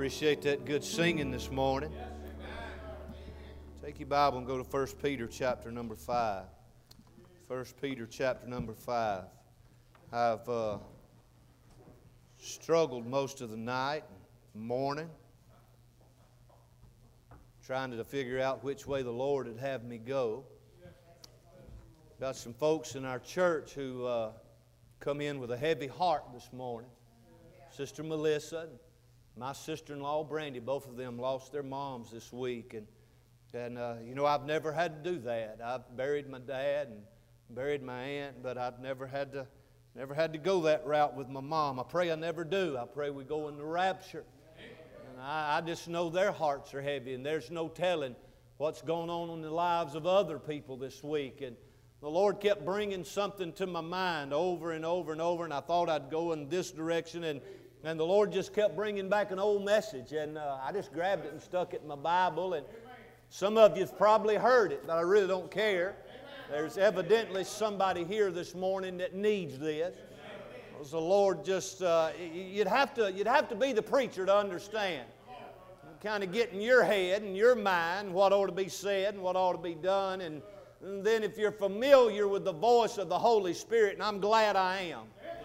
Appreciate that good singing this morning. Take your Bible and go to 1 Peter chapter number 5. 1 Peter chapter number 5. I've struggled most of the night and morning trying to figure out which way the Lord would have me go. Got some folks in our church who come in with a heavy heart this morning. Sister Melissa, my sister-in-law Brandy, both of them lost their moms this week. And you know, I've never had to do that. I've buried my dad and buried my aunt, but I've never had to go that route with my mom. I pray I never do. I pray we go in the rapture. And I just know their hearts are heavy, and there's no telling what's going on in the lives of other people this week. And the Lord kept bringing something to my mind over and over and over, and I thought I'd go in this direction, and the Lord just kept bringing back an old message, and I just grabbed it and stuck it in my Bible. And some of you have probably heard it, but I really don't care. There's evidently somebody here this morning that needs this. Because the Lord just, you'd have to be the preacher to understand. Kind of get in your head and your mind what ought to be said and what ought to be done. And then if you're familiar with the voice of the Holy Spirit, and I'm glad I am.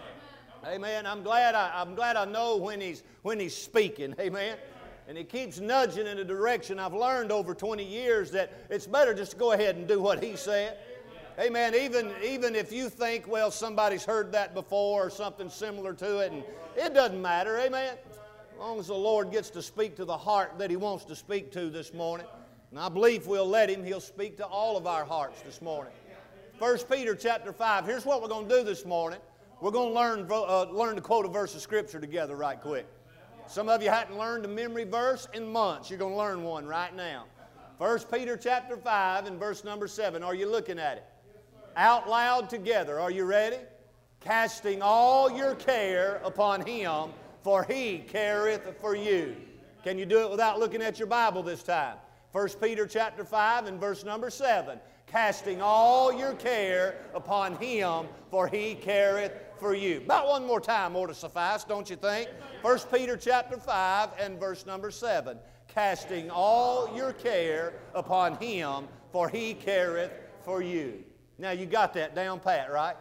Amen. I'm glad I know when He's speaking. Amen. And He keeps nudging in a direction. I've learned over 20 years that it's better just to go ahead and do what He said. Amen. Even if you think, well, somebody's heard that before or something similar to it, and it doesn't matter. Amen. As long as the Lord gets to speak to the heart that He wants to speak to this morning. And I believe if we'll let Him, He'll speak to all of our hearts this morning. 1 Peter chapter 5. Here's what we're going to do this morning. We're going to learn to quote a verse of Scripture together right quick. Some of you hadn't learned a memory verse in months. You're going to learn one right now. 1 Peter chapter 5 and verse number 7. Are you looking at it? Out loud together. Are you ready? Casting all your care upon Him, for He careth for you. Can you do it without looking at your Bible this time? 1 Peter chapter 5 and verse number 7. Casting all your care upon Him, for He careth for you. About one more time ought to suffice, don't you think? 1 Peter chapter 5 and verse number 7. Casting all your care upon Him, for He careth for you. Now you got that down pat, right?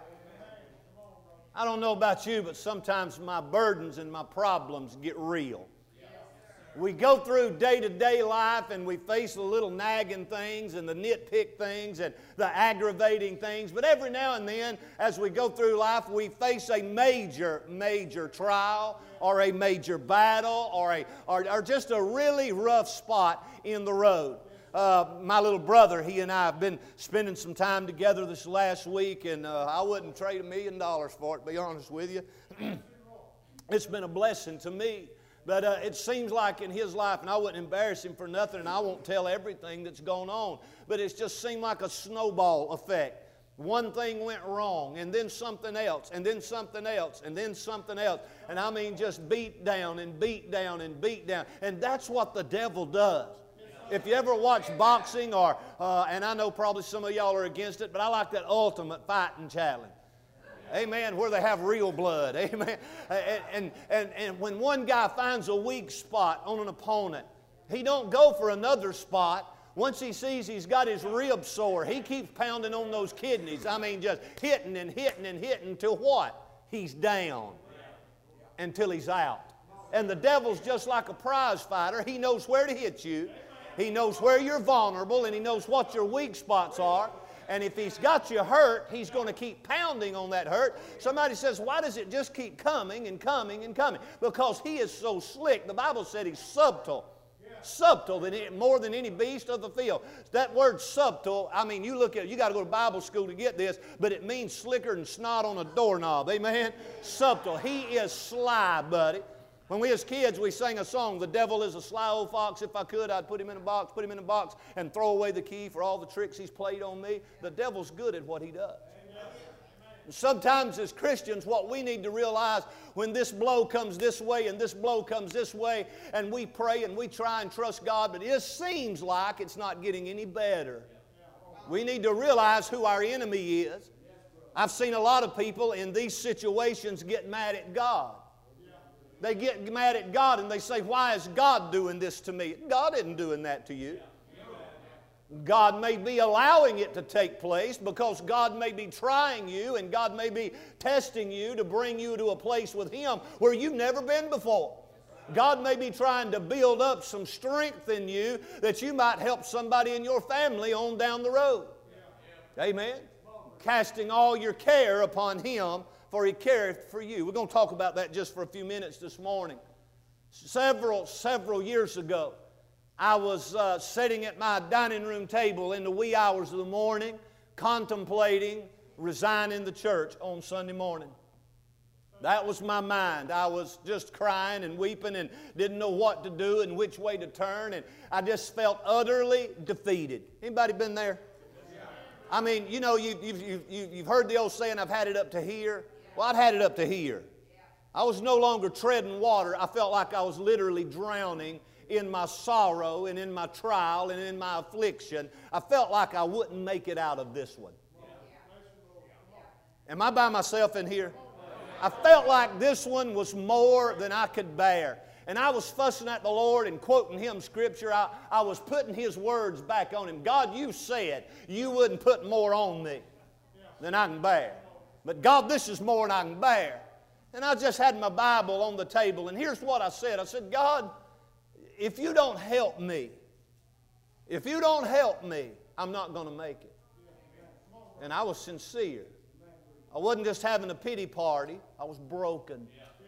I don't know about you, but sometimes my burdens and my problems get real. We go through day-to-day life and we face the little nagging things and the nitpick things and the aggravating things. But every now and then, as we go through life, we face a major trial or a major battle or just a really rough spot in the road. My little brother, he and I have been spending some time together this last week, and I wouldn't trade $1 million for it, to be honest with you. It's been a blessing to me. But it seems like in his life, and I wouldn't embarrass him for nothing, and I won't tell everything that's going on, but it's just seemed like a snowball effect. One thing went wrong, and then something else, and then something else, and then something else. And I mean just beat down and beat down and beat down. And that's what the devil does. If you ever watch boxing, or and I know probably some of y'all are against it, but I like that Ultimate Fighting Challenge. Amen, where they have real blood. Amen. And when one guy finds a weak spot on an opponent, he don't go for another spot. Once he sees he's got his rib sore, he keeps pounding on those kidneys. I mean, just hitting and hitting and hitting until what? He's down. Until he's out. And the devil's just like a prize fighter. He knows where to hit you. He knows where you're vulnerable, and he knows what your weak spots are. And if he's got you hurt, he's going to keep pounding on that hurt. Somebody says, why does it just keep coming and coming and coming? Because he is so slick. The Bible said he's subtle. Subtle more than any beast of the field. That word subtle, I mean, you look at it, you got to go to Bible school to get this, but it means slicker than snot on a doorknob. Amen? Subtle. He is sly, buddy. When we as kids, we sang a song, the devil is a sly old fox. If I could, I'd put him in a box, and throw away the key for all the tricks he's played on me. The devil's good at what he does. And sometimes as Christians, what we need to realize, when this blow comes this way and this blow comes this way, and we pray and we try and trust God, but it seems like it's not getting any better. We need to realize who our enemy is. I've seen a lot of people in these situations get mad at God. They get mad at God and they say, why is God doing this to me? God isn't doing that to you. God may be allowing it to take place because God may be trying you and God may be testing you to bring you to a place with Him where you've never been before. God may be trying to build up some strength in you that you might help somebody in your family on down the road. Amen. Casting all your care upon Him, for He careth for you. We're going to talk about that just for a few minutes this morning. Several years ago, I was sitting at my dining room table in the wee hours of the morning, contemplating resigning the church on Sunday morning. That was my mind. I was just crying and weeping and didn't know what to do and which way to turn, and I just felt utterly defeated. Anybody been there? I mean, you know, you've heard the old saying, I've had it up to here. Well, I'd had it up to here. I was no longer treading water. I felt like I was literally drowning in my sorrow and in my trial and in my affliction. I felt like I wouldn't make it out of this one. Am I by myself in here? I felt like this one was more than I could bear. And I was fussing at the Lord and quoting Him Scripture. I was putting His words back on Him. God, you said you wouldn't put more on me than I can bear. But God, this is more than I can bear. And I just had my Bible on the table. And here's what I said. I said, God, if you don't help me, I'm not going to make it. And I was sincere. I wasn't just having a pity party. I was broken.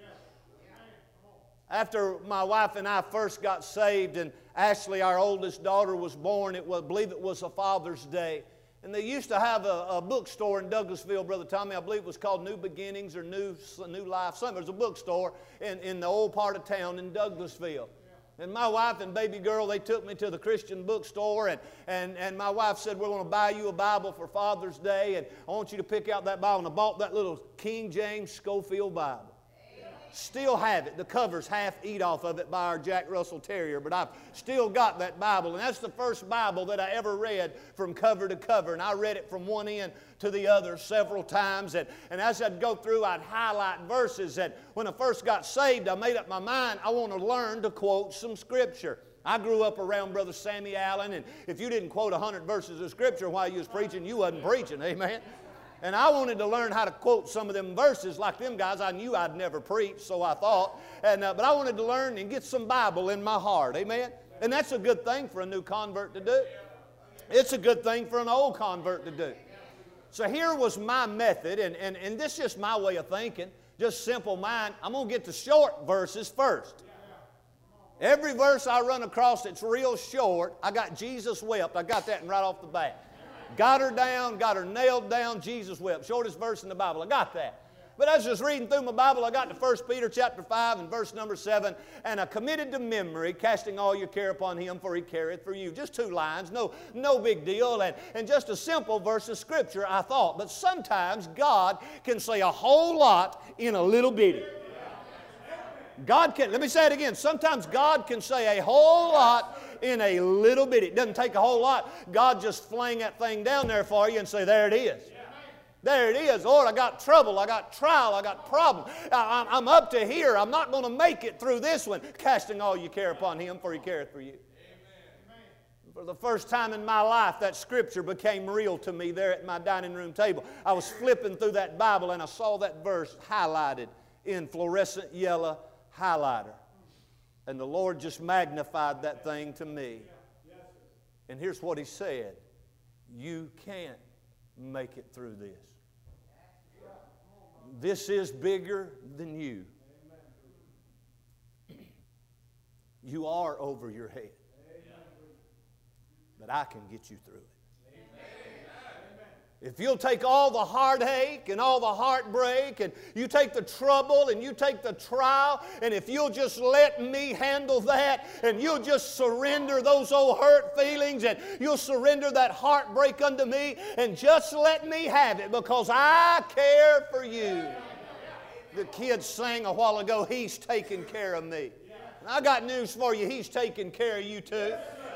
After my wife and I first got saved and Ashley, our oldest daughter, was born, I believe it was a Father's Day. And they used to have a bookstore in Douglasville, Brother Tommy. I believe it was called New Beginnings or New Life. Something. There was a bookstore in the old part of town in Douglasville. And my wife and baby girl, they took me to the Christian bookstore, and my wife said, we're going to buy you a Bible for Father's Day, and I want you to pick out that Bible. And I bought that little King James Schofield Bible. Still have it. The cover's half eat off of it by our Jack Russell Terrier, but I've still got that Bible. And that's the first Bible that I ever read from cover to cover. And I read it from one end to the other several times. And as I'd go through, I'd highlight verses. And when I first got saved, I made up my mind, I want to learn to quote some Scripture. I grew up around Brother Sammy Allen, and if you didn't quote 100 verses of Scripture while you was preaching, you wasn't preaching. Amen. And I wanted to learn how to quote some of them verses like them guys. I knew I'd never preach, so I thought. But I wanted to learn and get some Bible in my heart. Amen? And that's a good thing for a new convert to do. It's a good thing for an old convert to do. So here was my method, and this is just my way of thinking, just simple mind. I'm going to get the short verses first. Every verse I run across that's real short, I got Jesus wept. I got that right off the bat. Got her down, got her nailed down, Jesus wept. Shortest verse in the Bible. I got that. But I was just reading through my Bible. I got to 1 Peter chapter 5 and verse number 7. And I committed to memory, casting all your care upon Him, for He careth for you. Just 2 lines, no big deal. And just a simple verse of Scripture, I thought. But sometimes God can say a whole lot in a little bitty. God can, let me say it again. Sometimes God can say a whole lot in a little bit. It doesn't take a whole lot. God just fling that thing down there for you and say, there it is. There it is. Lord, I got trouble. I got trial. I got problem. I'm up to here. I'm not going to make it through this one. Casting all your care upon Him, for He careth for you. Amen. For the first time in my life, that Scripture became real to me there at my dining room table. I was flipping through that Bible and I saw that verse highlighted in fluorescent yellow highlighter. And the Lord just magnified that thing to me. And here's what He said. You can't make it through this. This is bigger than you. You are over your head. But I can get you through it. If you'll take all the heartache and all the heartbreak and you take the trouble and you take the trial, and if you'll just let me handle that and you'll just surrender those old hurt feelings and you'll surrender that heartbreak unto me and just let me have it because I care for you. The kids sang a while ago, He's taking care of me. And I got news for you, He's taking care of you too.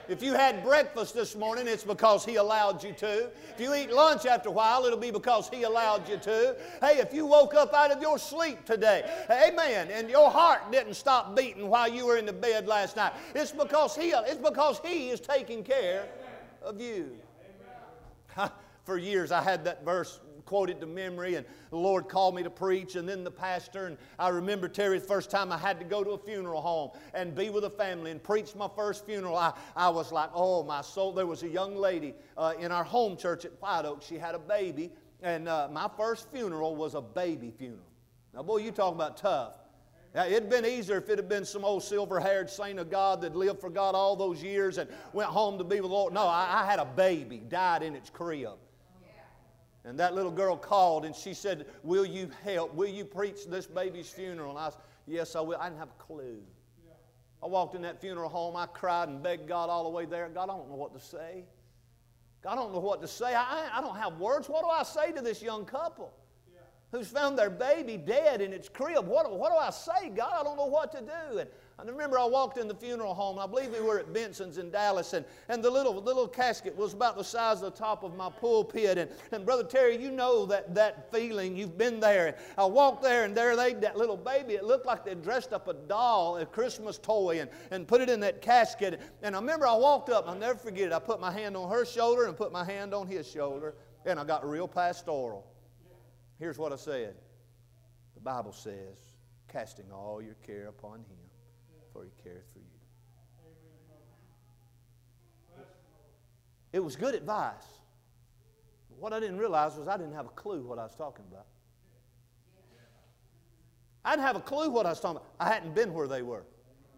If you had breakfast this morning, it's because He allowed you to. If you eat lunch after a while, it'll be because He allowed you to. Hey, if you woke up out of your sleep today, amen, and your heart didn't stop beating while you were in the bed last night, it's because He is taking care of you. For years I had that verse quoted to memory, and the Lord called me to preach, and then the pastor, and I remember, Terry, the first time I had to go to a funeral home and be with a family and preach my first funeral, I was like, oh, my soul. There was a young lady in our home church at White Oak. She had a baby, and my first funeral was a baby funeral. Now, boy, you talking about tough. Now, it'd been easier if it had been some old silver-haired saint of God that lived for God all those years and went home to be with the Lord. No, I had a baby, died in its crib. And that little girl called and she said, will you help? Will you preach this baby's funeral? And I said, yes, I will. I didn't have a clue. I walked in that funeral home. I cried and begged God all the way there. God, I don't know what to say. God, I don't know what to say. I don't have words. What do I say to this young couple who's found their baby dead in its crib? What do I say, God? I don't know what to do. And I remember I walked in the funeral home. I believe we were at Benson's in Dallas, and the little casket was about the size of the top of my pulpit. And Brother Terry, you know that feeling. You've been there. And I walked there, and there laid that little baby. It looked like they dressed up a doll, a Christmas toy, and put it in that casket. And I remember I walked up, and I'll never forget it. I put my hand on her shoulder and put my hand on his shoulder, and I got real pastoral. Here's what I said. The Bible says, casting all your care upon Him, for He careth for you. It was good advice. But what I didn't realize was I didn't have a clue what I was talking about. I didn't have a clue what I was talking about. I hadn't been where they were.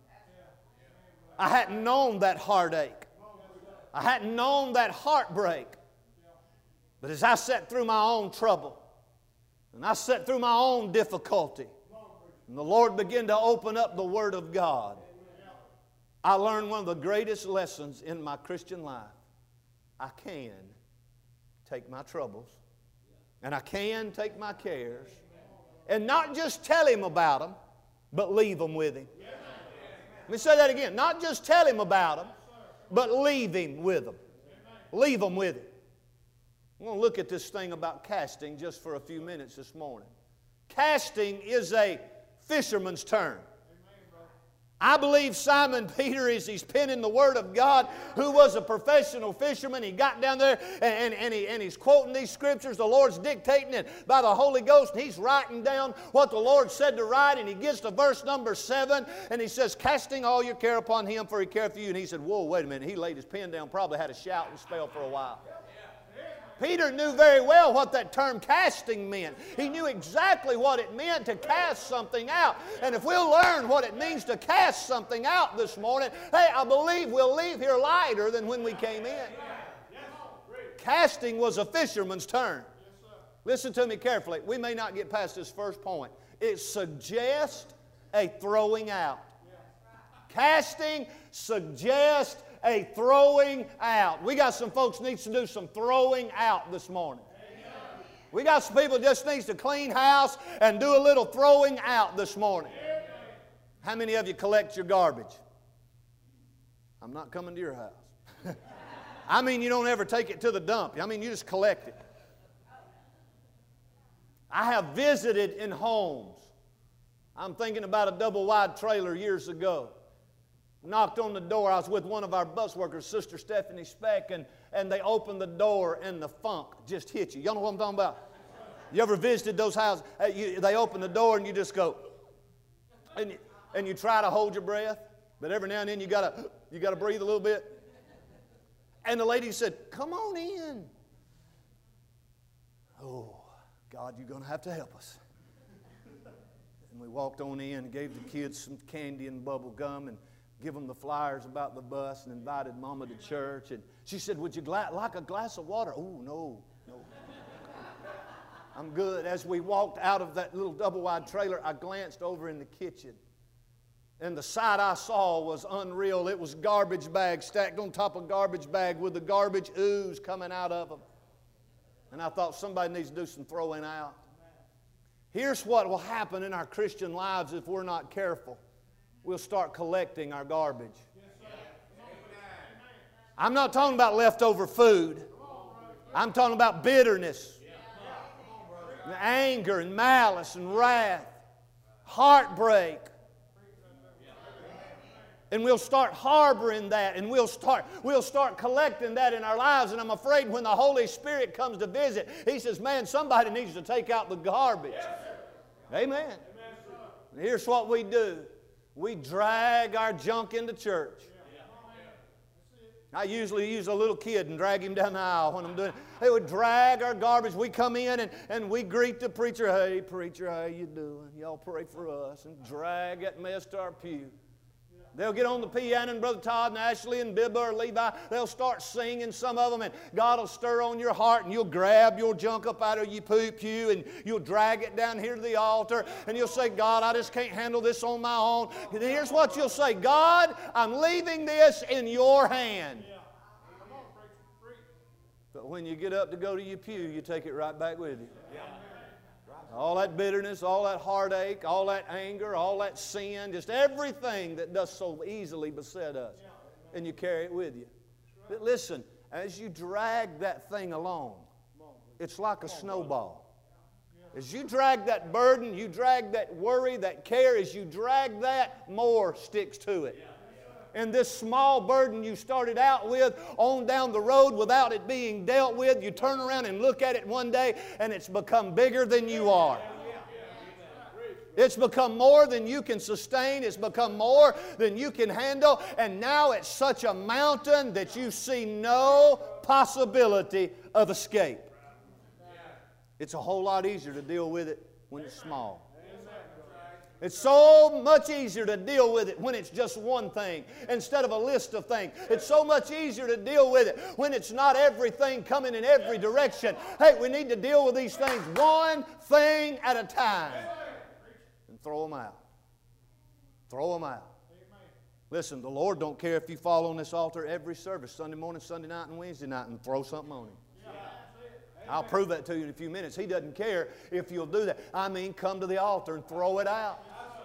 I hadn't known that heartache. I hadn't known that heartbreak. But as I sat through my own trouble, and I sat through my own difficulty, and the Lord began to open up the Word of God, I learned one of the greatest lessons in my Christian life. I can take my troubles, and I can take my cares, and not just tell Him about them, but leave them with Him. Let me say that again. Not just tell Him about them, but leave Him with them. Leave them with Him. I'm going to look at this thing about casting just for a few minutes this morning. Casting is a fisherman's term. I believe Simon Peter, as he's penning the Word of God, who was a professional fisherman, he got down there and he's quoting these scriptures. The Lord's dictating it by the Holy Ghost, and he's writing down what the Lord said to write, and he gets to verse number 7, and he says, casting all your care upon Him, for He careth for you. And he said, whoa, wait a minute. He laid his pen down, probably had a shouting spell for a while. Peter knew very well what that term casting meant. He knew exactly what it meant to cast something out. And if we'll learn what it means to cast something out this morning, hey, I believe we'll leave here lighter than when we came in. Casting was a fisherman's term. Listen to me carefully. We may not get past this first point. It suggests a throwing out. Casting suggests a throwing out. We got some folks needs to do some throwing out this morning. We got some people just needs to clean house and do a little throwing out this morning. How many of you collect your garbage? I'm not coming to your house. I mean, you don't ever take it to the dump. I mean, you just collect it. I have visited in homes. I'm thinking about a double-wide trailer years ago. Knocked on the door. I was with one of our bus workers, Sister Stephanie Speck, and they opened the door and the funk just hit you. Y'all know what I'm talking about? You ever visited those houses? They open the door and you just go, and you try to hold your breath, but every now and then you gotta breathe a little bit. And the lady said, come on in. Oh, God, you're going to have to help us. And we walked on in and gave the kids some candy and bubble gum and give them the flyers about the bus and invited Mama to church. And she said, would you like a glass of water? Oh, no. I'm good. As we walked out of that little double-wide trailer, I glanced over in the kitchen. And the sight I saw was unreal. It was garbage bags stacked on top of garbage bag with the garbage ooze coming out of them. And I thought somebody needs to do some throwing out. Here's what will happen in our Christian lives if we're not careful. We'll start collecting our garbage. I'm not talking about leftover food. I'm talking about bitterness, and anger and malice and wrath, heartbreak. And we'll start harboring that, and we'll start collecting that in our lives. And I'm afraid when the Holy Spirit comes to visit, He says, man, somebody needs to take out the garbage. Amen. And here's what we do. We drag our junk into church. I usually use a little kid and drag him down the aisle when I'm doing it. They would drag our garbage. We come in and we greet the preacher. Hey, preacher, how you doing? Y'all pray for us. And drag that mess to our pew. They'll get on the piano, and Brother Todd and Ashley and Bibba or Levi, they'll start singing, some of them, and God will stir on your heart, and you'll grab your junk up out of your pew, and you'll drag it down here to the altar, and you'll say, God, I just can't handle this on my own. And here's what you'll say, God, I'm leaving this in your hand. But when you get up to go to your pew, you take it right back with you. All that bitterness, all that heartache, all that anger, all that sin, just everything that does so easily beset us. And you carry it with you. But listen, as you drag that thing along, it's like a snowball. As you drag that burden, you drag that worry, that care, as you drag that, more sticks to it. And this small burden you started out with on down the road without it being dealt with, you turn around and look at it one day and it's become bigger than you are. It's become more than you can sustain. It's become more than you can handle. And now it's such a mountain that you see no possibility of escape. It's a whole lot easier to deal with it when it's small. It's so much easier to deal with it when it's just one thing instead of a list of things. It's so much easier to deal with it when it's not everything coming in every direction. Hey, we need to deal with these things one thing at a time and throw them out. Throw them out. Listen, the Lord don't care if you fall on this altar every service, Sunday morning, Sunday night, and Wednesday night, and throw something on Him. I'll prove that to you in a few minutes. He doesn't care if you'll do that. I mean, come to the altar and throw it out.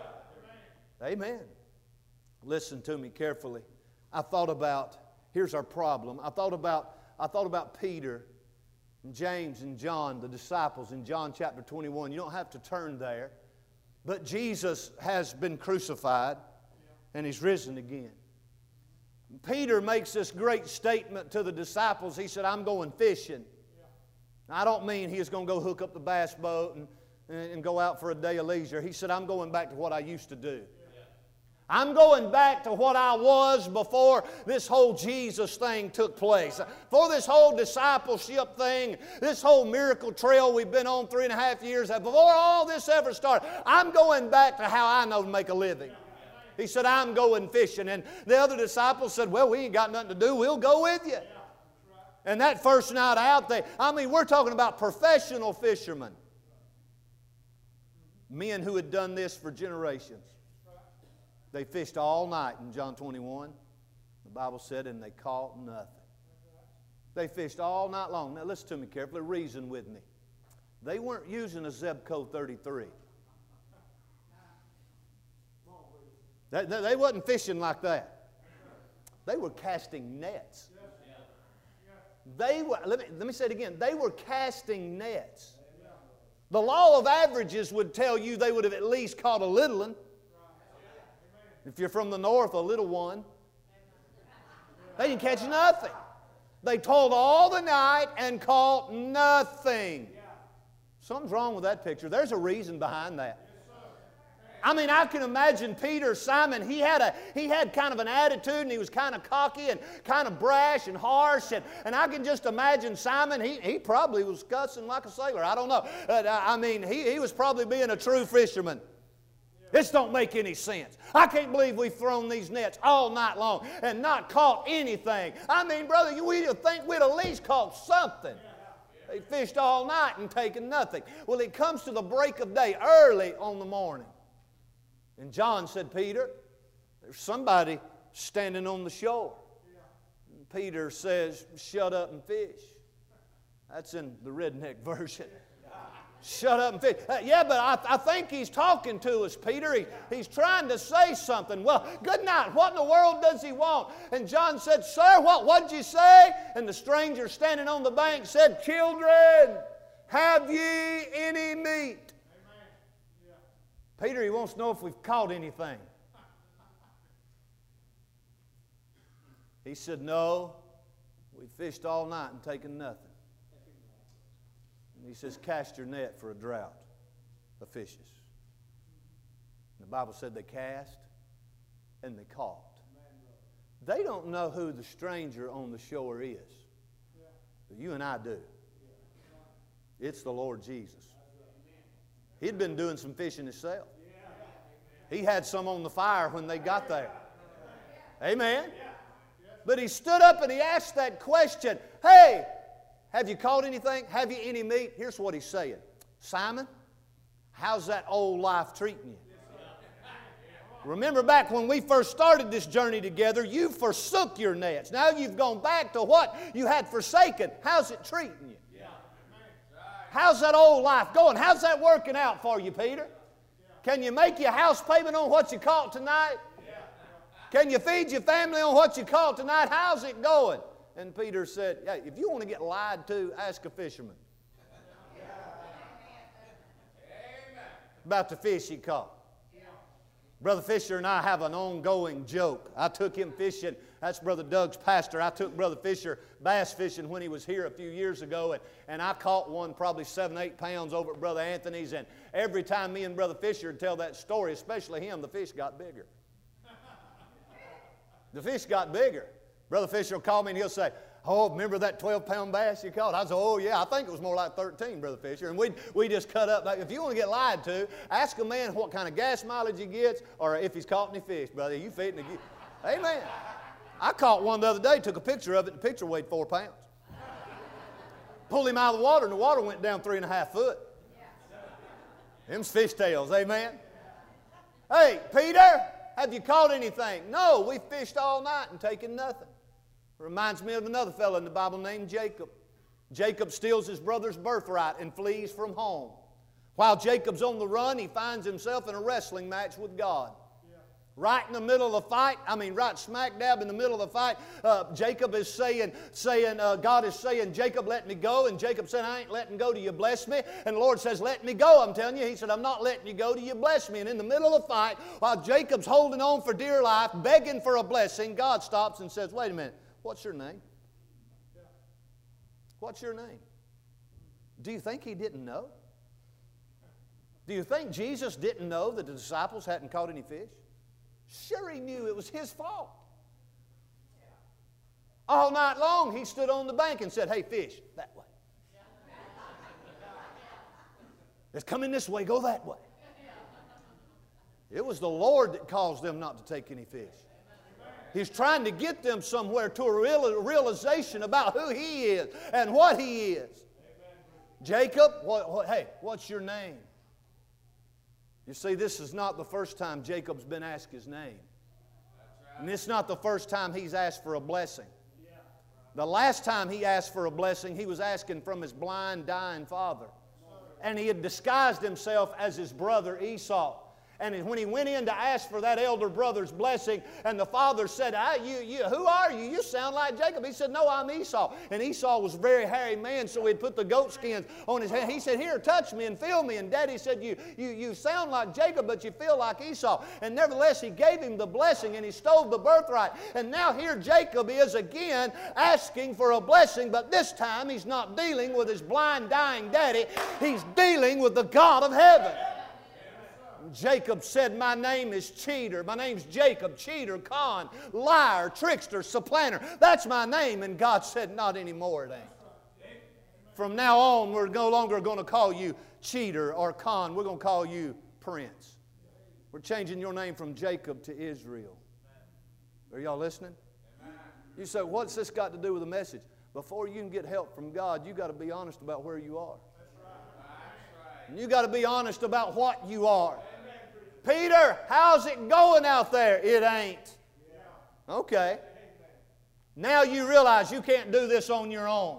Amen. Listen to me carefully. I thought about, here's our problem. I thought about Peter and James and John, the disciples in John chapter 21. You don't have to turn there. But Jesus has been crucified and He's risen again. Peter makes this great statement to the disciples. He said, I'm going fishing. I don't mean he was going to go hook up the bass boat and go out for a day of leisure. He said, I'm going back to what I used to do. I'm going back to what I was before this whole Jesus thing took place. Before this whole discipleship thing, this whole miracle trail we've been on 3.5 years, before all this ever started, I'm going back to how I know to make a living. He said, I'm going fishing. And the other disciples said, well, we ain't got nothing to do. We'll go with you. And that first night out, we're talking about professional fishermen. Men who had done this for generations. They fished all night in John 21. The Bible said, and they caught nothing. They fished all night long. Now listen to me carefully. Reason with me. They weren't using a Zebco 33. They wasn't fishing like that. They were casting nets. Let me say it again. They were casting nets. The law of averages would tell you they would have at least caught a little one. If you're from the north, a little one. They didn't catch nothing. They toiled all the night and caught nothing. Something's wrong with that picture. There's a reason behind that. I can imagine Peter, Simon, he had kind of an attitude, and he was kind of cocky and kind of brash and harsh. And I can just imagine Simon, he probably was cussing like a sailor. I don't know. He was probably being a true fisherman. This don't make any sense. I can't believe we've thrown these nets all night long and not caught anything. Brother, we'd think we'd at least caught something. They fished all night and taken nothing. Well, it comes to the break of day, early on the morning. And John said, Peter, there's somebody standing on the shore. And Peter says, shut up and fish. That's in the redneck version. Shut up and fish. Yeah, but I think he's talking to us, Peter. He's trying to say something. Well, good night. What in the world does he want? And John said, Sir, what did you say? And the stranger standing on the bank said, Children, have ye any meat? Peter, he wants to know if we've caught anything. He said, No, we fished all night and taken nothing. And he says, Cast your net for a drought of fishes. And the Bible said they cast and they caught. They don't know who the stranger on the shore is. But you and I do. It's the Lord Jesus. He'd been doing some fishing himself. He had some on the fire when they got there. Amen. But he stood up and he asked that question. Hey, have you caught anything? Have you any meat? Here's what he's saying. Simon, how's that old life treating you? Remember back when we first started this journey together, you forsook your nets. Now you've gone back to what you had forsaken. How's it treating you? How's that old life going? How's that working out for you, Peter? Can you make your house payment on what you caught tonight? Can you feed your family on what you caught tonight? How's it going? And Peter said, hey, if you want to get lied to, ask a fisherman about the fish he caught. Brother Fisher and I have an ongoing joke. I took him fishing. That's Brother Doug's pastor. I took Brother Fisher bass fishing when he was here a few years ago, and I caught one probably 7-8 pounds over at Brother Anthony's, and every time me and Brother Fisher would tell that story, especially him, the fish got bigger. The fish got bigger. Brother Fisher will call me and he'll say, oh, remember that 12-pound bass you caught? I said, oh, yeah, I think it was more like 13, Brother Fisher. And we just cut up. If you want to get lied to, ask a man what kind of gas mileage he gets or if he's caught any fish, brother. You feeding the Amen. I caught one the other day, took a picture of it, and the picture weighed 4 pounds. Pulled him out of the water, and the water went down 3.5 foot. Them's fishtails, amen? Hey, Peter, have you caught anything? No, we fished all night and taken nothing. Reminds me of another fellow in the Bible named Jacob. Jacob steals his brother's birthright and flees from home. While Jacob's on the run, he finds himself in a wrestling match with God. Right in the middle of the fight, right smack dab in the middle of the fight, Jacob is saying, God is saying, Jacob, let me go. And Jacob said, I ain't letting go till you bless me. And the Lord says, let me go, I'm telling you. He said, I'm not letting you go till you bless me. And in the middle of the fight, while Jacob's holding on for dear life, begging for a blessing, God stops and says, wait a minute, what's your name? What's your name? Do you think he didn't know? Do you think Jesus didn't know that the disciples hadn't caught any fish? Sure, he knew it was his fault. All night long, he stood on the bank and said, hey, fish, that way. It's coming this way, go that way. It was the Lord that caused them not to take any fish. He's trying to get them somewhere to a realization about who he is and what he is. Jacob, hey, what's your name? You see, this is not the first time Jacob's been asked his name. And it's not the first time he's asked for a blessing. The last time he asked for a blessing, he was asking from his blind, dying father. And he had disguised himself as his brother Esau. And when he went in to ask for that elder brother's blessing, and the father said, who are you? You sound like Jacob. He said, no, I'm Esau. And Esau was a very hairy man, so he'd put the goat skins on his head. He said, here, touch me and feel me. And Daddy said, you sound like Jacob, but you feel like Esau. And nevertheless, he gave him the blessing, and he stole the birthright. And now here Jacob is again asking for a blessing, but this time he's not dealing with his blind, dying daddy. He's dealing with the God of heaven. Jacob said, my name is cheater. My name's Jacob, cheater, con, liar, trickster, supplanter. That's my name. And God said, not anymore, it ain't. From now on, we're no longer going to call you cheater or con. We're going to call you prince. We're changing your name from Jacob to Israel. Are y'all listening? You say, what's this got to do with the message? Before you can get help from God, you got to be honest about where you are. And you got to be honest about what you are. Peter, how's it going out there? It ain't. Okay. Now you realize you can't do this on your own.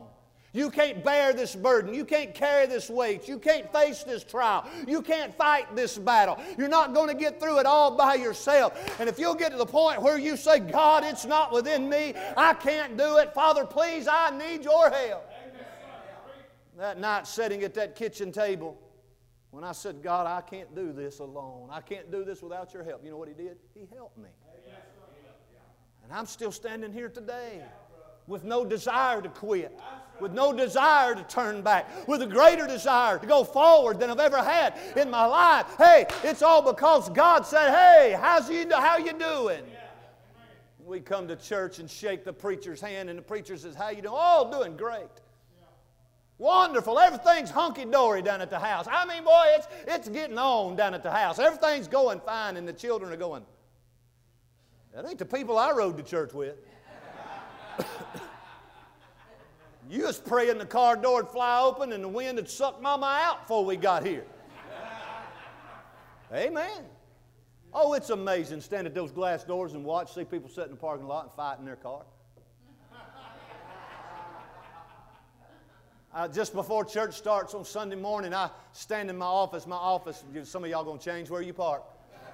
You can't bear this burden. You can't carry this weight. You can't face this trial. You can't fight this battle. You're not going to get through it all by yourself. And if you'll get to the point where you say, God, it's not within me. I can't do it. Father, please, I need your help. That night sitting at that kitchen table, when I said, God, I can't do this alone. I can't do this without your help. You know what He did? He helped me. And I'm still standing here today with no desire to quit, with no desire to turn back, with a greater desire to go forward than I've ever had in my life. Hey, it's all because God said, hey, how you doing? We come to church and shake the preacher's hand, and the preacher says, how you doing? Oh, doing great. Wonderful. Everything's hunky-dory down at the house. I mean, boy, it's getting on down at the house. Everything's going fine, and the children are going, that ain't the people I rode to church with. You was praying the car door would fly open and the wind would suck Mama out before we got here. Amen. Oh, it's amazing. Stand at those glass doors and see people sit in the parking lot and fight in their car. Just before church starts on Sunday morning, I stand in my office. Some of y'all going to change where you park.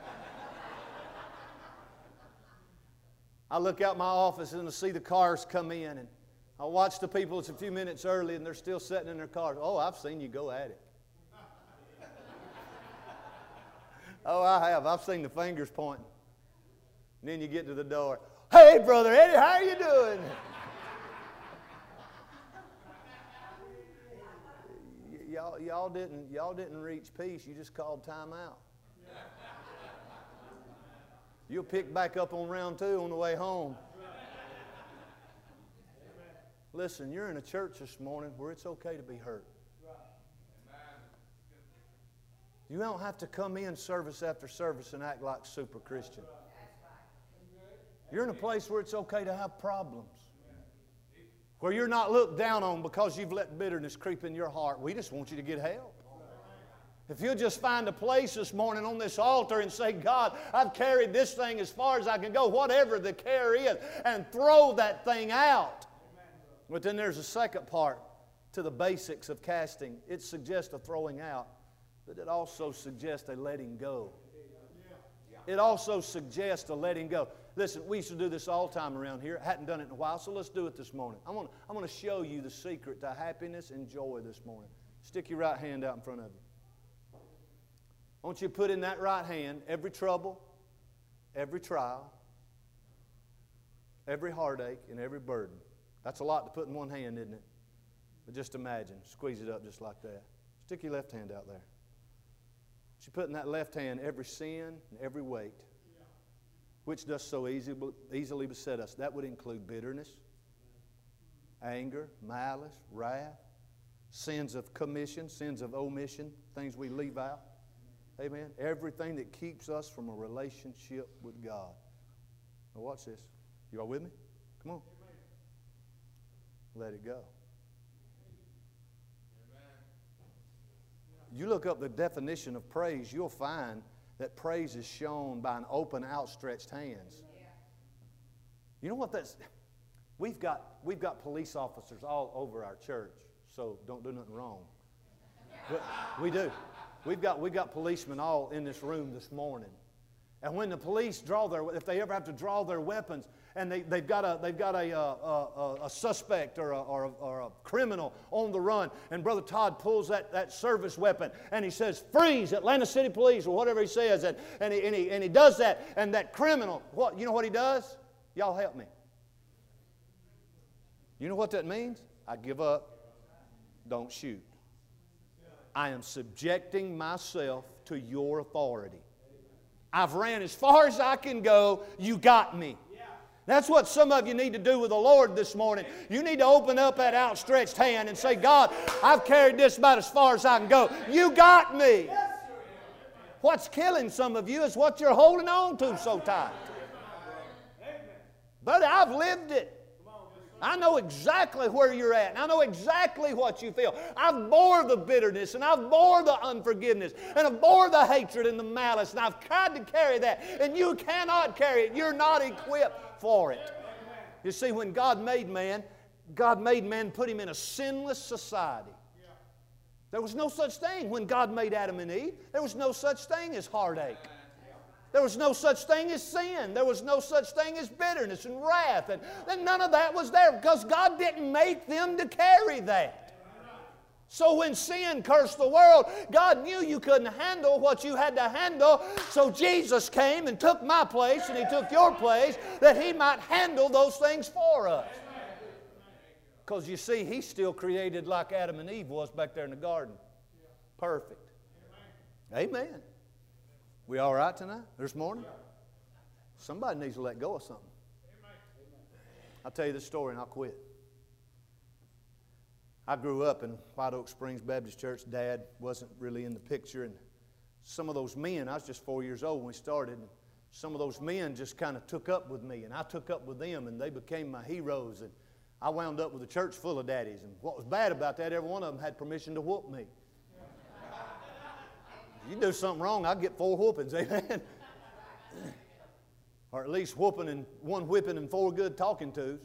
I look out my office and I see the cars come in, and I watch the people. It's a few minutes early and they're still sitting in their cars. Oh, I've seen you go at it. Oh, I have. I've seen the fingers pointing. And then you get to the door. Hey, Brother Eddie, how are you doing? Y'all didn't reach peace. You just called time out. You'll pick back up on round 2 on the way home. Listen, you're in a church this morning where it's okay to be hurt. You don't have to come in service after service and act like super Christian. You're in a place where it's okay to have problems, where you're not looked down on because you've let bitterness creep in your heart. We just want you to get help. If you'll just find a place this morning on this altar and say, God, I've carried this thing as far as I can go, whatever the care is, and throw that thing out. But then there's a second part to the basics of casting. It suggests a throwing out, but it also suggests a letting go. It also suggests a letting go. Listen, we used to do this all the time around here. Hadn't done it in a while, so let's do it this morning. I'm going to show you the secret to happiness and joy this morning. Stick your right hand out in front of you. I want you to put in that right hand every trouble, every trial, every heartache, and every burden. That's a lot to put in one hand, isn't it? But just imagine, squeeze it up just like that. Stick your left hand out there. You put in that left hand every sin and every weight, which does so easily beset us. That would include bitterness, anger, malice, wrath, sins of commission, sins of omission, things we leave out. Amen. Everything that keeps us from a relationship with God. Now watch this. You all with me? Come on. Let it go. You look up the definition of praise, you'll find that praise is shown by an open, outstretched hands. You know what that's? We've got police officers all over our church, so don't do nothing wrong. But we do. We've got policemen all in this room this morning. And when the police if they ever have to draw their weapons, and they've got a suspect or a criminal on the run, and Brother Todd pulls that service weapon, and he says, "Freeze, Atlanta City Police," or whatever he says, and he does that, and that criminal, you know what he does? Y'all help me. You know what that means? I give up. Don't shoot. I am subjecting myself to your authority. I've ran as far as I can go. You got me. That's what some of you need to do with the Lord this morning. You need to open up that outstretched hand and say, God, I've carried this about as far as I can go. You got me. What's killing some of you is what you're holding on to so tight. But I've lived it. I know exactly where you're at, and I know exactly what you feel. I've bore the bitterness, and I've bore the unforgiveness, and I've bore the hatred and the malice, and I've tried to carry that, and you cannot carry it. You're not equipped for it. You see, when God made man, God made man, put him in a sinless society. There was no such thing when God made Adam and Eve. There was no such thing as heartache. There was no such thing as sin. There was no such thing as bitterness and wrath. And none of that was there because God didn't make them to carry that. So when sin cursed the world, God knew you couldn't handle what you had to handle. So Jesus came and took my place and He took your place that He might handle those things for us. Because you see, He's still created like Adam and Eve was back there in the garden. Perfect. Amen. We all right tonight, this morning? Somebody needs to let go of something. I'll tell you this story and I'll quit. I grew up in White Oak Springs Baptist Church. Dad wasn't really in the picture. And some of those men, I was just 4 years old when we started, and some of those men just kind of took up with me. And I took up with them, and they became my heroes. And I wound up with a church full of daddies. And what was bad about that, every one of them had permission to whoop me. You do something wrong, I get 4 whoopings, amen? Or at least one whipping and 4 good talking tos.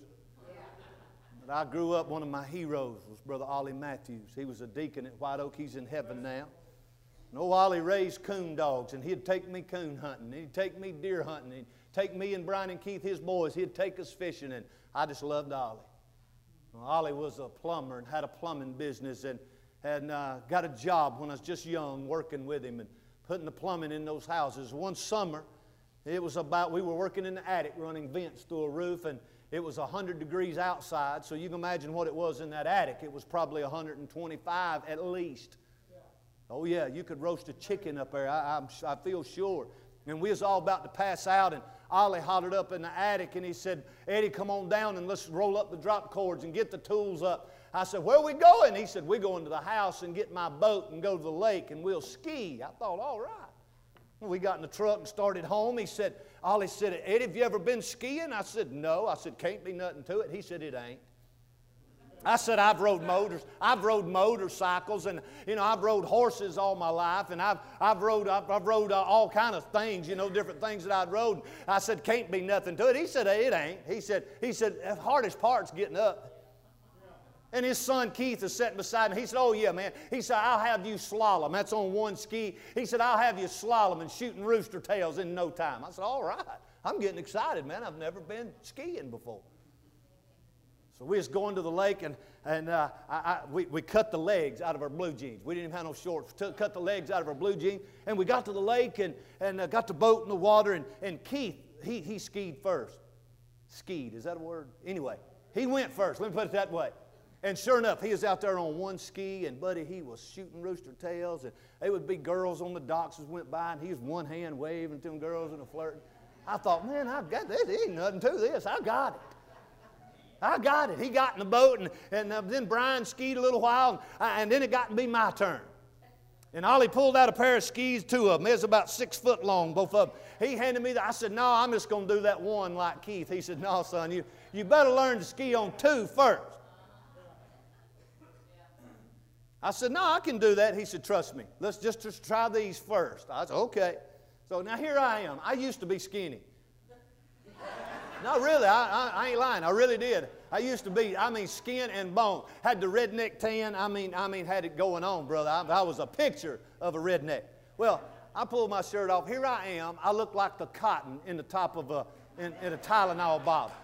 But I grew up, one of my heroes was Brother Ollie Matthews. He was a deacon at White Oak. He's in heaven now. And old Ollie raised coon dogs, and he'd take me coon hunting. He'd take me deer hunting. He'd take me and Brian and Keith, his boys. He'd take us fishing, and I just loved Ollie. Well, Ollie was a plumber and had a plumbing business and got a job when I was just young working with him and putting the plumbing in those houses. One summer, we were working in the attic running vents through a roof, and it was 100 degrees outside, so you can imagine what it was in that attic. It was probably 125 at least. Oh yeah, you could roast a chicken up there, I feel sure. And we was all about to pass out, and Ollie hollered up in the attic, and he said, Eddie, come on down and let's roll up the drop cords and get the tools up. I said, where are we going? He said, we're going to the house and get my boat and go to the lake and we'll ski. I thought, all right. We got in the truck and started home. Ollie said, Eddie, have you ever been skiing? I said, no. I said, can't be nothing to it. He said, it ain't. I said, I've rode motorcycles, and I've rode horses all my life, and I've rode all kind of things, different things that I'd rode. I said, can't be nothing to it. He said, it ain't. He said, the hardest part's getting up. And his son Keith is sitting beside me. He said, oh yeah, man. He said, I'll have you slalom. That's on one ski. He said, I'll have you slalom and shooting rooster tails in no time. I said, all right. I'm getting excited, man. I've never been skiing before. So we was going to the lake, and we cut the legs out of our blue jeans. We didn't even have no shorts. Cut the legs out of our blue jeans. And we got to the lake and got the boat in the water. And Keith, he skied first. Skied, is that a word? Anyway, he went first. Let me put it that way. And sure enough, he was out there on one ski, and buddy, he was shooting rooster tails, and there would be girls on the docks as went by, and he was one hand waving to them girls and flirting. I thought, man, I've got this. There ain't nothing to this. I got it. He got in the boat, and then Brian skied a little while, and then it got to be my turn. And Ollie pulled out a pair of skis, 2 of them. It was about 6 foot long, both of them. He handed me that. I said, no, I'm just going to do that one like Keith. He said, no, son, you better learn to ski on 2 first. I said, no, I can do that. He said, trust me. Let's just try these first. I said, okay. So now here I am. I used to be skinny. No, really, I ain't lying. I really did. I used to be, skin and bone. Had the redneck tan. Had it going on, brother. I was a picture of a redneck. Well, I pulled my shirt off. Here I am. I look like the cotton in the top of in a Tylenol bottle.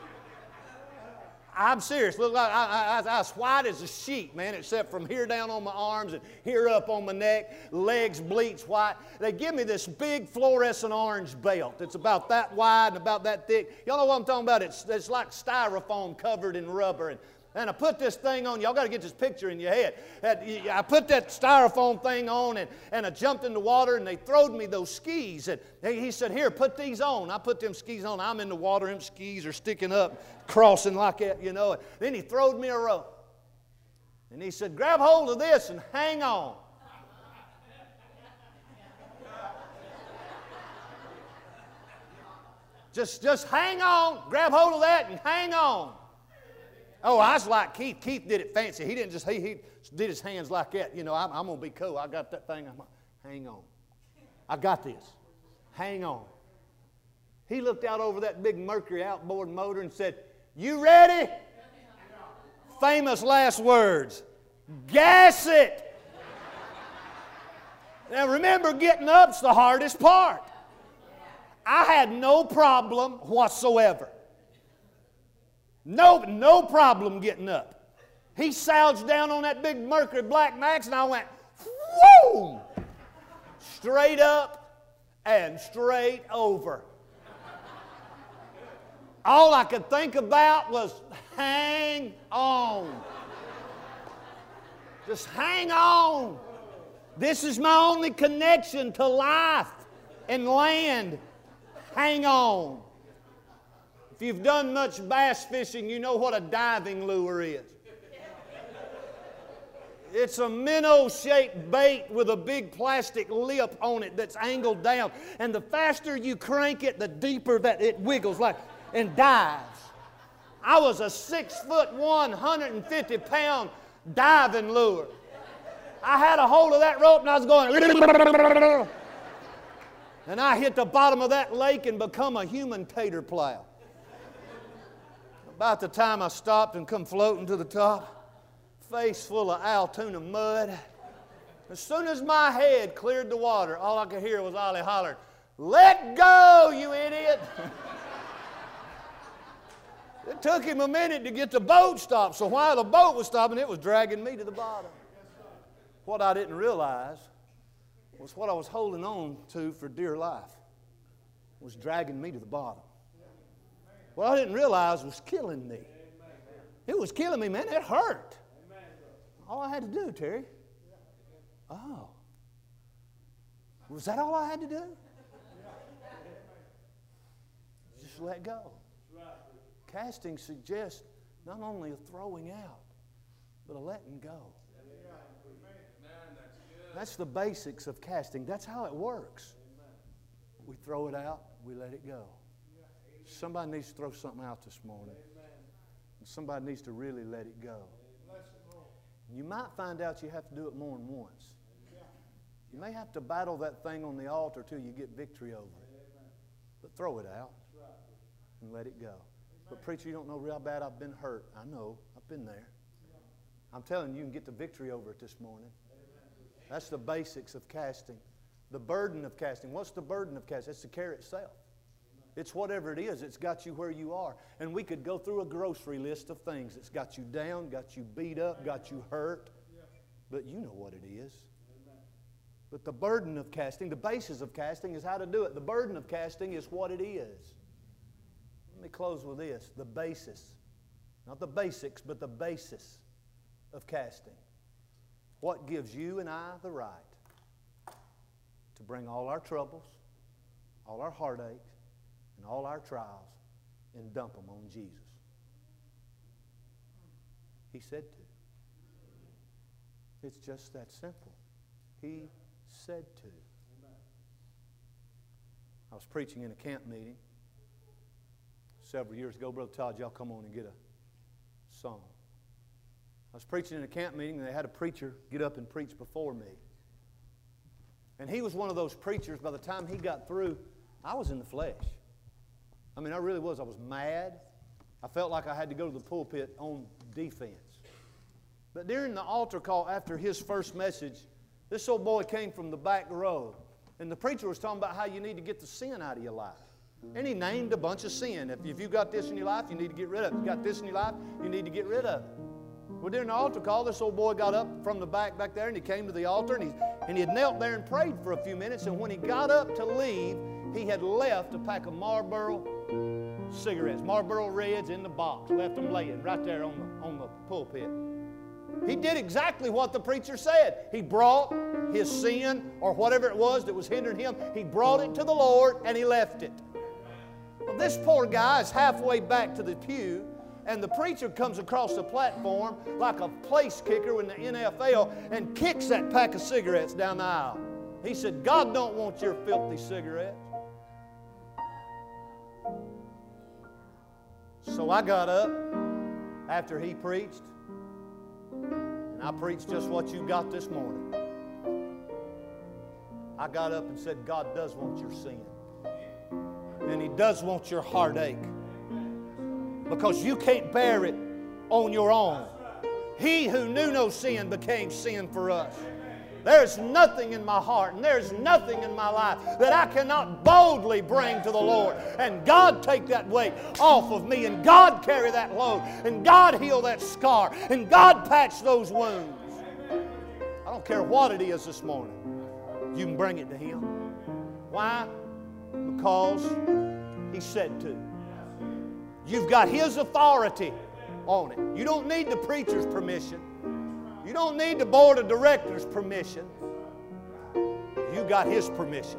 I'm serious. Look like I was white as a sheet, man, except from here down on my arms and here up on my neck, legs bleached white. They give me this big fluorescent orange belt. It's about that wide and about that thick. Y'all know what I'm talking about? It's like styrofoam covered in rubber. And I put this thing on. Y'all got to get this picture in your head. I put that styrofoam thing on, and I jumped in the water, and they throwed me those skis. And he said, here, put these on. I put them skis on. I'm in the water. Them skis are sticking up, crossing like that, And then he throwed me a rope. And he said, grab hold of this and hang on. Just hang on. Grab hold of that and hang on. Oh, I was like Keith. Keith did it fancy. He didn't just, he did his hands like that. I'm going to be cool. I got that thing. Hang on. I got this. Hang on. He looked out over that big Mercury outboard motor and said, you ready? famous last words. Gas it. Now remember, getting up's the hardest part. I had no problem whatsoever. No problem getting up. He soughed down on that big Mercury Black Max and I went, whoa! Straight up and straight over. All I could think about was hang on. Just hang on. This is my only connection to life and land. Hang on. If you've done much bass fishing, you know what a diving lure is. It's a minnow-shaped bait with a big plastic lip on it that's angled down. And the faster you crank it, the deeper that it wiggles and dives. I was a 6'1", 150-pound diving lure. I had a hold of that rope and I was going, and I hit the bottom of that lake and become a human tater plow. About the time I stopped and come floating to the top, face full of Altoona mud. As soon as my head cleared the water, all I could hear was Ollie holler, "Let go, you idiot!" It took him a minute to get the boat stopped, so while the boat was stopping, it was dragging me to the bottom. What I didn't realize was what I was holding on to for dear life was dragging me to the bottom. What I didn't realize was killing me. It was killing me, man. It hurt. All I had to do, Terry. Oh. Was that all I had to do? Just let go. Casting suggests not only a throwing out, but a letting go. That's the basics of casting. That's how it works. We throw it out, we let it go. Somebody needs to throw something out this morning. And somebody needs to really let it go. And you might find out you have to do it more than once. You may have to battle that thing on the altar till you get victory over it. But throw it out and let it go. But preacher, you don't know real bad I've been hurt. I know. I've been there. I'm telling you, you can get the victory over it this morning. That's the basics of casting. The burden of casting. What's the burden of casting? It's to carry itself. It's whatever it is. It's got you where you are. And we could go through a grocery list of things that's got you down, got you beat up, got you hurt. But you know what it is. But the burden of casting, the basis of casting is how to do it. The burden of casting is what it is. Let me close with this. The basis. Not the basics, but the basis of casting. What gives you and I the right to bring all our troubles, all our heartaches, and all our trials and dump them on Jesus? He said to. It's just that simple. He said to. I was preaching in a camp meeting several years ago. Brother Todd, y'all come on and get a song. I was preaching in a camp meeting, and they had a preacher get up and preach before me. And he was one of those preachers, by the time he got through, I was in the flesh. I mean, I really was. I was mad. I felt like I had to go to the pulpit on defense. But during the altar call after his first message, this old boy came from the back row. And the preacher was talking about how you need to get the sin out of your life. And he named a bunch of sin. If you've got this in your life, you need to get rid of it. If you've got this in your life, you need to get rid of it. Well, during the altar call, this old boy got up from the back there, and he came to the altar, and he had knelt there and prayed for a few minutes. And when he got up to leave, he had left a pack of Marlboro cigarettes, Marlboro Reds in the box, left them laying right there on the pulpit. He did exactly what the preacher said. He brought his sin or whatever it was that was hindering him, he brought it to the Lord and he left it. Well, this poor guy is halfway back to the pew, and the preacher comes across the platform like a place kicker in the NFL and kicks that pack of cigarettes down the aisle. He said, God don't want your filthy cigarettes. So I got up after he preached, and I preached just what you got this morning. I got up and said, God does want your sin. And He does want your heartache. Because you can't bear it on your own. He who knew no sin became sin for us. There's nothing in my heart and there's nothing in my life that I cannot boldly bring to the Lord. And God take that weight off of me, and God carry that load, and God heal that scar, and God patch those wounds. I don't care what it is this morning. You can bring it to Him. Why? Because He said to. You've got His authority on it. You don't need the preacher's permission. You don't need the board of directors' permission. You got His permission.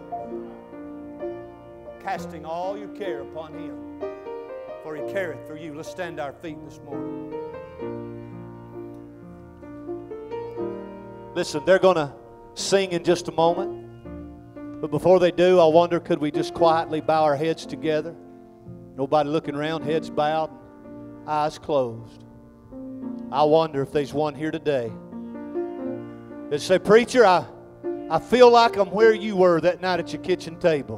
Casting all your care upon Him, for He careth for you. Let's stand to our feet this morning. Listen, they're going to sing in just a moment. But before they do, I wonder, could we just quietly bow our heads together? Nobody looking around, heads bowed, eyes closed. I wonder if there's one here today that say, preacher, I feel like I'm where you were that night at your kitchen table.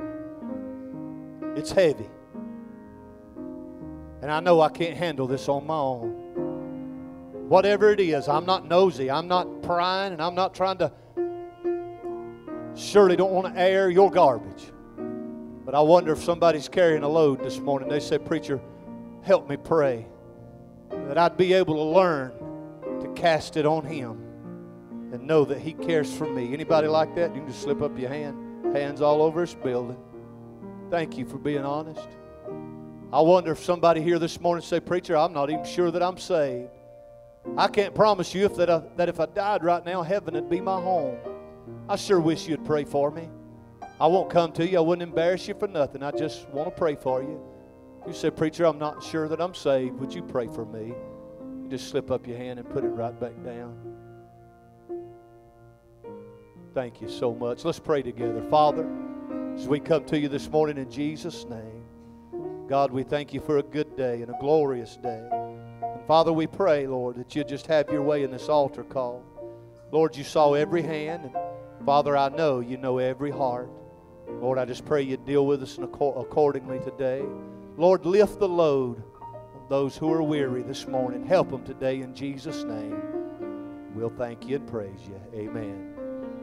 It's heavy. And I know I can't handle this on my own. Whatever it is, I'm not nosy, I'm not prying, and I'm not trying to, surely don't want to air your garbage. But I wonder if somebody's carrying a load this morning. They say, preacher, help me pray that I'd be able to learn to cast it on Him and know that He cares for me. Anybody like that? You can just slip up your hand. Hands all over this building. Thank you for being honest. I wonder if somebody here this morning say, preacher, I'm not even sure that I'm saved. I can't promise you that if I died right now, heaven would be my home. I sure wish you'd pray for me. I won't come to you. I wouldn't embarrass you for nothing. I just want to pray for you. If you say, preacher, I'm not sure that I'm saved, would you pray for me? You just slip up your hand and put it right back down. Thank you so much. Let's pray together. Father, as we come to you this morning in Jesus' name, God, we thank you for a good day and a glorious day. And Father, we pray, Lord, that you just have your way in this altar call. Lord, you saw every hand, and Father, I know you know every heart. Lord, I just pray you deal with us accordingly today. Lord, lift the load of those who are weary this morning. Help them today in Jesus' name. We'll thank you and praise you. Amen.